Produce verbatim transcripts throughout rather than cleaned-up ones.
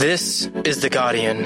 This is The Guardian.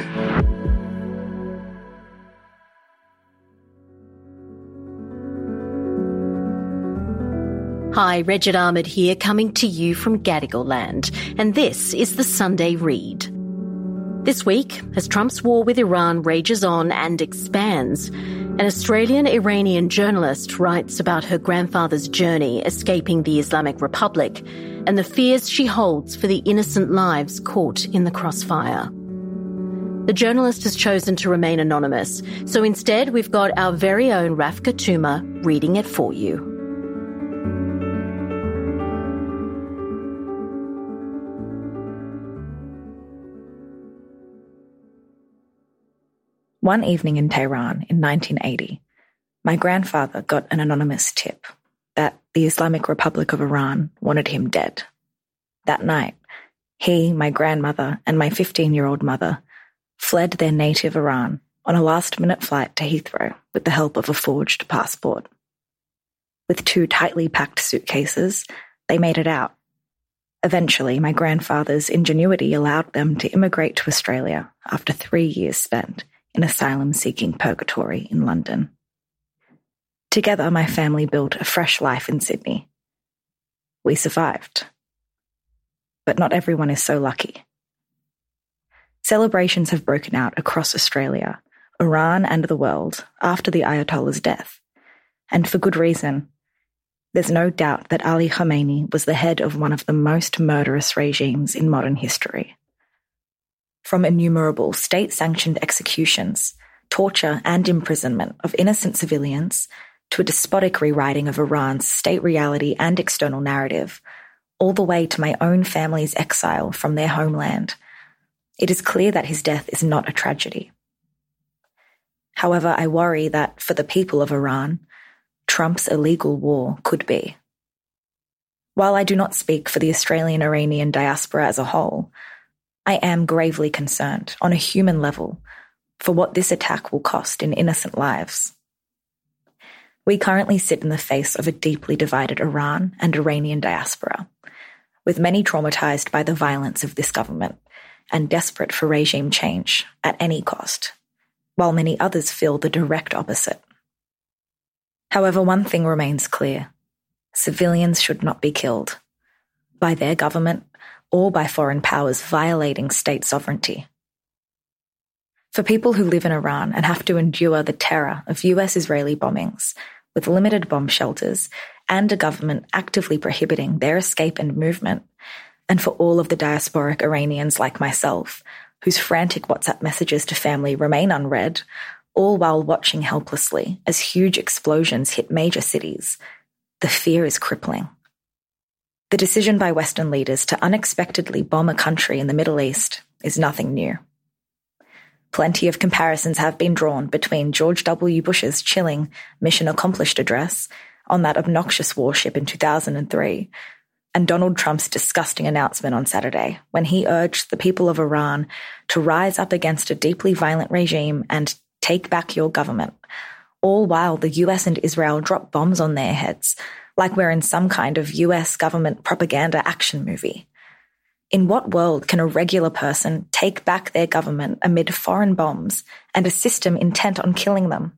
Hi, Regid Ahmed here, coming to you from Gadigal land, and this is the Sunday Read. This week, as Trump's war with Iran rages on and expands, an Australian-Iranian journalist writes about her grandfather's journey escaping the Islamic Republic and the fears she holds for the innocent lives caught in the crossfire. The journalist has chosen to remain anonymous, so instead we've got our very own Raf Katuma reading it for you. One evening in Tehran in nineteen eighty, my grandfather got an anonymous tip that the Islamic Republic of Iran wanted him dead. That night, he, my grandmother, and my fifteen-year-old mother fled their native Iran on a last-minute flight to Heathrow with the help of a forged passport. With two tightly packed suitcases, they made it out. Eventually, my grandfather's ingenuity allowed them to immigrate to Australia after three years spent in asylum-seeking purgatory in London. Together, my family built a fresh life in Sydney. We survived. But not everyone is so lucky. Celebrations have broken out across Australia, Iran, and the world after the Ayatollah's death. And for good reason. There's no doubt that Ali Khamenei was the head of one of the most murderous regimes in modern history. From innumerable state-sanctioned executions, torture and imprisonment of innocent civilians, to a despotic rewriting of Iran's state reality and external narrative, all the way to my own family's exile from their homeland, it is clear that his death is not a tragedy. However, I worry that for the people of Iran, Trump's illegal war could be. While I do not speak for the Australian-Iranian diaspora as a whole, I am gravely concerned, on a human level, for what this attack will cost in innocent lives. We currently sit in the face of a deeply divided Iran and Iranian diaspora, with many traumatized by the violence of this government and desperate for regime change at any cost, while many others feel the direct opposite. However, one thing remains clear. Civilians should not be killed by their government or by foreign powers violating state sovereignty. For people who live in Iran and have to endure the terror of U S-Israeli bombings, with limited bomb shelters and a government actively prohibiting their escape and movement, and for all of the diasporic Iranians like myself, whose frantic WhatsApp messages to family remain unread, all while watching helplessly as huge explosions hit major cities, the fear is crippling. The decision by Western leaders to unexpectedly bomb a country in the Middle East is nothing new. Plenty of comparisons have been drawn between George W. Bush's chilling mission accomplished address on that obnoxious warship in two thousand three and Donald Trump's disgusting announcement on Saturday when he urged the people of Iran to rise up against a deeply violent regime and take back your government, all while the U S and Israel drop bombs on their heads like we're in some kind of U S government propaganda action movie. In what world can a regular person take back their government amid foreign bombs and a system intent on killing them?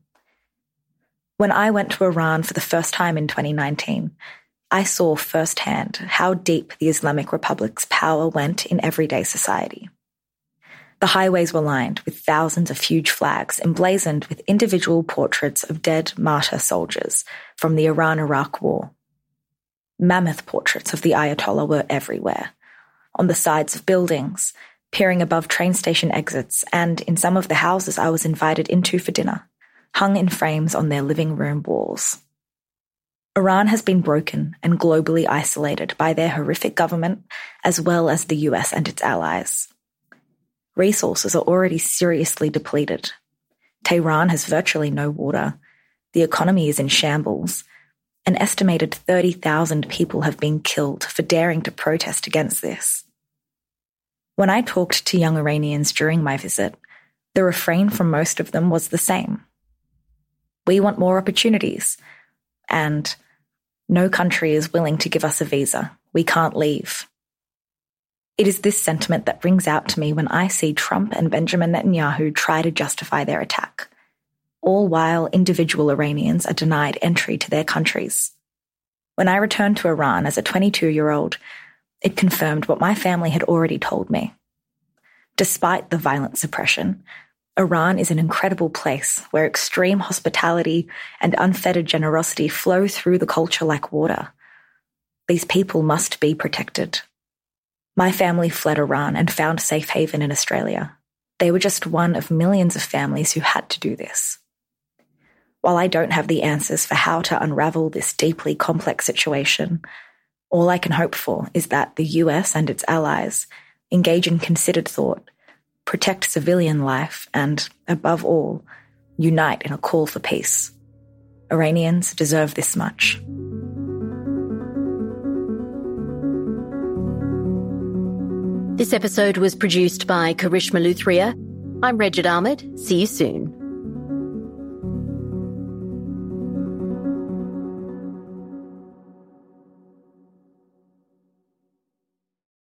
When I went to Iran for the first time in twenty nineteen, I saw firsthand how deep the Islamic Republic's power went in everyday society. The highways were lined with thousands of huge flags emblazoned with individual portraits of dead martyr soldiers from the Iran-Iraq War. Mammoth portraits of the Ayatollah were everywhere, on the sides of buildings, peering above train station exits, and in some of the houses I was invited into for dinner, hung in frames on their living room walls. Iran has been broken and globally isolated by their horrific government, as well as the U S and its allies. Resources are already seriously depleted. Tehran has virtually no water. The economy is in shambles. An estimated thirty thousand people have been killed for daring to protest against this. When I talked to young Iranians during my visit, the refrain from most of them was the same. We want more opportunities, and no country is willing to give us a visa. We can't leave. It is this sentiment that rings out to me when I see Trump and Benjamin Netanyahu try to justify their attack, all while individual Iranians are denied entry to their countries. When I returned to Iran as a twenty-two-year-old, it confirmed what my family had already told me. Despite the violent suppression, Iran is an incredible place where extreme hospitality and unfettered generosity flow through the culture like water. These people must be protected. My family fled Iran and found safe haven in Australia. They were just one of millions of families who had to do this. While I don't have the answers for how to unravel this deeply complex situation, all I can hope for is that the U S and its allies engage in considered thought, protect civilian life, and, above all, unite in a call for peace. Iranians deserve this much. This episode was produced by Karishma Luthria. I'm Regid Ahmed. See you soon.